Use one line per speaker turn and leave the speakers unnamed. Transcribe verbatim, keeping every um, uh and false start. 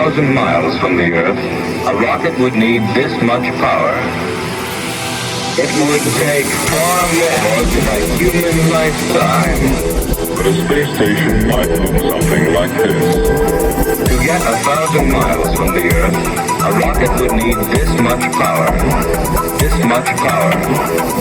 thousand miles from the Earth, a rocket would need this much power. It would take far more than a human lifetime.
But a space station might look something like this.
To get a thousand miles from the Earth, a rocket would need this much power. This much power.